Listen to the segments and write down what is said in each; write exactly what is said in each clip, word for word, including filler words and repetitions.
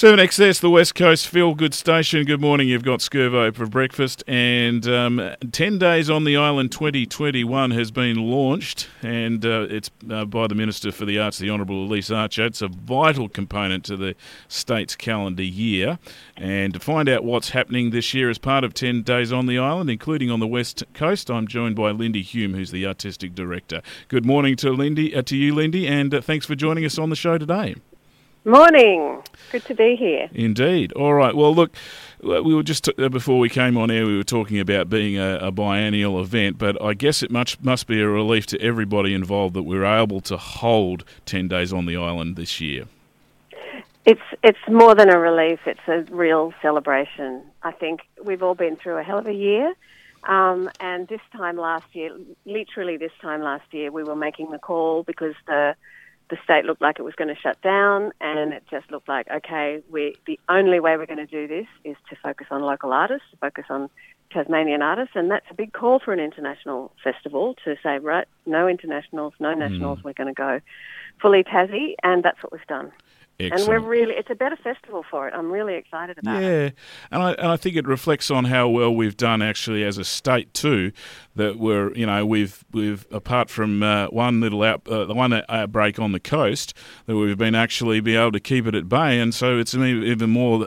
seven X S, the West Coast Feel Good Station. Good morning. You've got Scurvo for breakfast. And um, ten Days on the Island twenty twenty-one has been launched, and uh, it's uh, by the Minister for the Arts, the Honourable Elise Archer. It's a vital component to the state's calendar year. And to find out what's happening this year as part of ten Days on the Island, including on the West Coast, I'm joined by Lindy Hume, who's the Artistic Director. Good morning to Lindy, uh, to you, Lindy, and uh, thanks for joining us on the show today. Morning. Good to be here. Indeed. All right. Well, look, we were just, uh, before we came on air, we were talking about being a, a biennial event, but I guess it much, must be a relief to everybody involved that we're able to hold ten Days on the Island this year. It's it's more than a relief. It's a real celebration. I think we've all been through a hell of a year. Um, and this time last year, literally this time last year, we were making the call because the the state looked like it was going to shut down, and it just looked like, okay, we the only way we're going to do this is to focus on local artists, to focus on Tasmanian artists, and that's a big call for an international festival to say, right, no internationals, no nationals, mm. we're going to go fully Tassie, and that's what we've done. Excellent. And we're really, it's a better festival for it. I'm really excited about yeah. it. Yeah, and I, and I think it reflects on how well we've done actually as a state too, that we're, you know, we've, we've apart from uh, one little out, uh, the one outbreak on the coast, that we've been actually be able to keep it at bay, and so it's even more,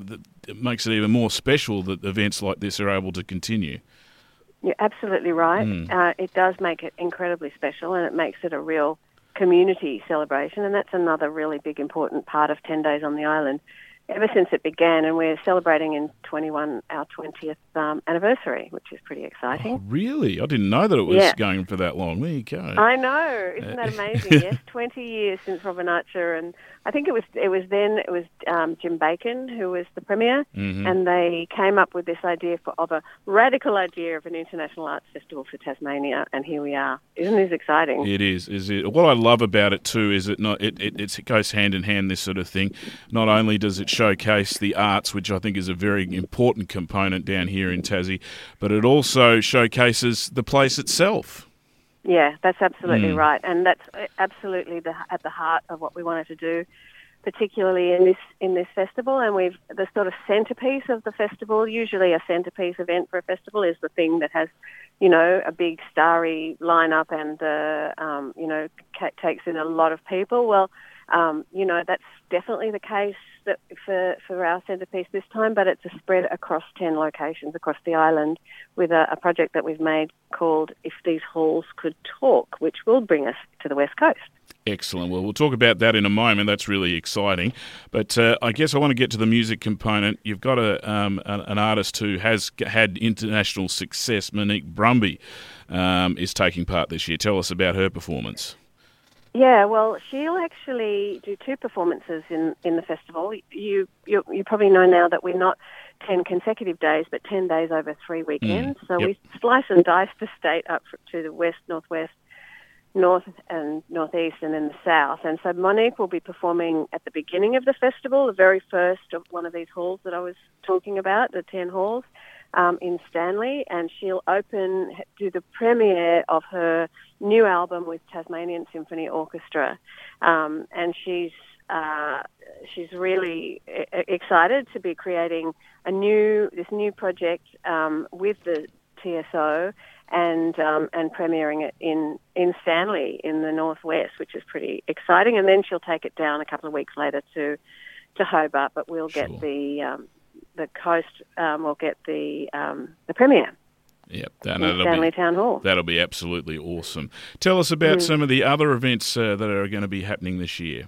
it makes it even more special that events like this are able to continue. You're absolutely right. Mm. Uh, it does make it incredibly special, and it makes it a real community celebration, and that's another really big important part of ten Days on the Island ever since it began, and we're celebrating in twenty-one our twentieth um, anniversary, which is pretty exciting. Oh, really? I didn't know that it was yeah. going for that long. There you go. I know. Isn't that amazing? Yes, twenty years since Robin Archer, and I think it was it was then it was um, Jim Bacon who was the premier, mm-hmm. and they came up with this idea for of a radical idea of an international arts festival for Tasmania, and here we are. Isn't this exciting? It is. Is it? What I love about it too is it not it, it, it goes hand in hand, this sort of thing. Not only does it showcase the arts, which I think is a very important component down here in Tassie, but it also showcases the place itself. Yeah, that's absolutely mm. right, and that's absolutely the, at the heart of what we wanted to do, particularly in this in this festival. And we've the sort of centerpiece of the festival. Usually, a centerpiece event for a festival is the thing that has, you know, a big starry lineup and uh, um, you know ca- takes in a lot of people. Well, um, you know that's definitely the case that for for our centerpiece this time, but it's a spread across ten locations across the island with a, a project that we've made called If These Halls Could Talk, which will bring us to the West Coast. Excellent. Well, we'll talk about that in a moment. That's really exciting. But uh, I guess I want to get to the music component. You've got a, um, an artist who has had international success. Monique Brumby um, is taking part this year. Tell us about her performance. Yeah, well, she'll actually do two performances in, in the festival. You, you you probably know now that we're not ten consecutive days, but ten days over three weekends. Mm, so yep. we slice and dice the state up to the west, northwest, north and northeast, and then the south. And so Monique will be performing at the beginning of the festival, the very first of one of these halls that I was talking about, the ten halls, um, in Stanley, and she'll open, do the premiere of her new album with Tasmanian Symphony Orchestra. Um, and she's uh, she's really excited to be creating a new this new project um, with the T S O and um, and premiering it in, in Stanley in the northwest, which is pretty exciting. And then she'll take it down a couple of weeks later to to Hobart, but we'll get sure. the um, the coast um, will get the um, the premiere. Yep, that, in Stanley be, Town Hall. That'll be absolutely awesome. Tell us about mm. some of the other events uh, that are going to be happening this year.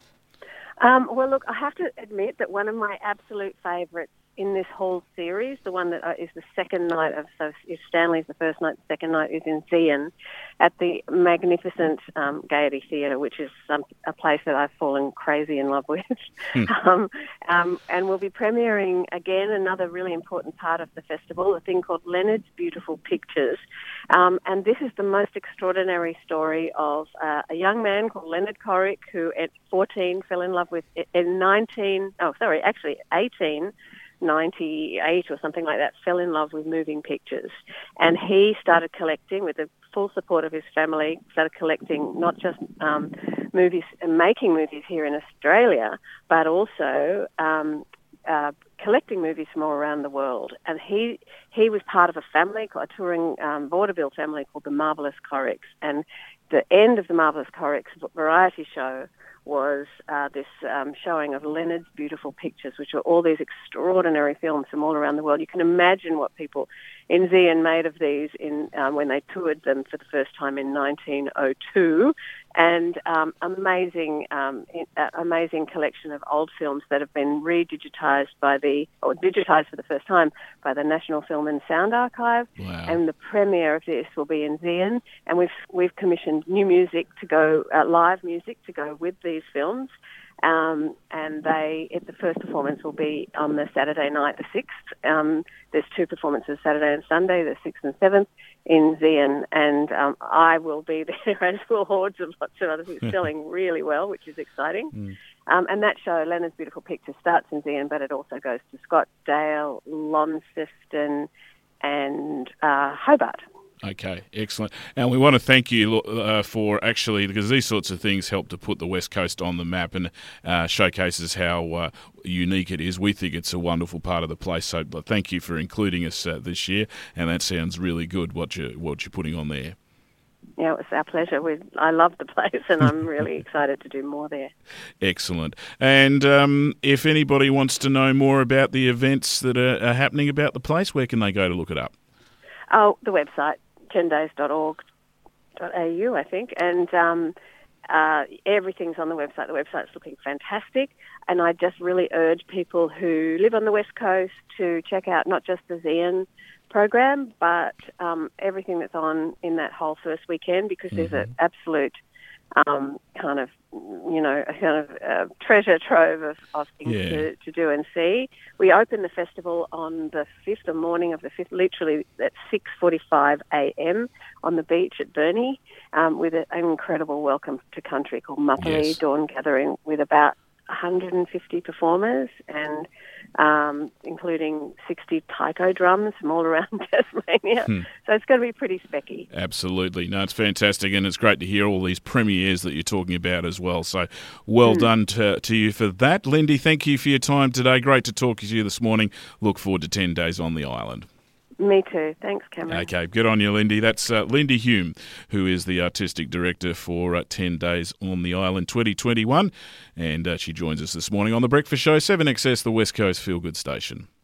Um, well, look, I have to admit that one of my absolute favourites in this whole series, the one that uh, is the second night of, so if Stanley's the first night, the second night is in Thean at the magnificent um, Gaiety Theatre, which is um, a place that I've fallen crazy in love with. Hmm. um, um, and we'll be premiering, again, another really important part of the festival, a thing called Leonard's Beautiful Pictures. Um, and this is the most extraordinary story of uh, a young man called Leonard Corrick, who at fourteen fell in love with, in nineteen, oh, sorry, actually eighteen, ninety-eight or something like that, fell in love with moving pictures. And he started collecting, with the full support of his family, started collecting not just um, movies and making movies here in Australia, but also um, uh, collecting movies from all around the world. And he he was part of a family, a touring um, vaudeville family called the Marvellous Corricks. And the end of the Marvellous Corricks variety show was uh, this um, showing of Leonard's Beautiful Pictures, which are all these extraordinary films from all around the world. You can imagine what people in Zeehan made of these in um, when they toured them for the first time in nineteen oh two, and um, amazing, um, uh, amazing collection of old films that have been re-digitized by the, or digitized for the first time by the National Film and Sound Archive. Wow. And the premiere of this will be in Zeehan, and we've we've commissioned new music to go, uh, live music to go with these films. Um, and they, it, the first performance will be on the Saturday night, the sixth. Um, there's two performances, Saturday and Sunday, the sixth and seventh, in Zeehan. And um, I will be there, as will hordes of lots of other things, selling really well, which is exciting. Mm. Um, and that show, Leonard's Beautiful Pictures, starts in Zeehan, but it also goes to Scottsdale, Launceston, and uh, Hobart. Okay, excellent. And we want to thank you uh, for actually, because these sorts of things help to put the West Coast on the map and uh, showcases how uh, unique it is. We think it's a wonderful part of the place, so thank you for including us uh, this year, and that sounds really good, what, you, what you're putting on there. Yeah, it was our pleasure. We, I love the place, and I'm really excited to do more there. Excellent. And um, if anybody wants to know more about the events that are, are happening about the place, where can they go to look it up? Oh, the website, ten days dot org dot a u, I think, and um, uh, everything's on the website. The website's looking fantastic, and I just really urge people who live on the West Coast to check out not just the Zeehan program, but um, everything that's on in that whole first weekend, because mm-hmm. there's an absolute um, kind of, you know, a kind of uh, treasure trove of, of things yeah. to, to do and see. We open the festival on the fifth, the morning of the fifth, literally at six forty-five a.m. on the beach at Burnie, um, with an incredible welcome to country called Mapali yes. Dawn Gathering, with about one hundred fifty performers, and um, including sixty taiko drums from all around Tasmania. Hmm. So it's going to be pretty specky. Absolutely. No, it's fantastic, and it's great to hear all these premieres that you're talking about as well. So well hmm. done to, to you for that. Lindy, thank you for your time today. Great to talk to you this morning. Look forward to ten days on the island. Me too. Thanks, Cameron. Okay, good on you, Lindy. That's uh, Lindy Hume, who is the Artistic Director for uh, ten days on the Island twenty twenty-one. And uh, she joins us this morning on The Breakfast Show, seven X S, the West Coast Feel Good Station.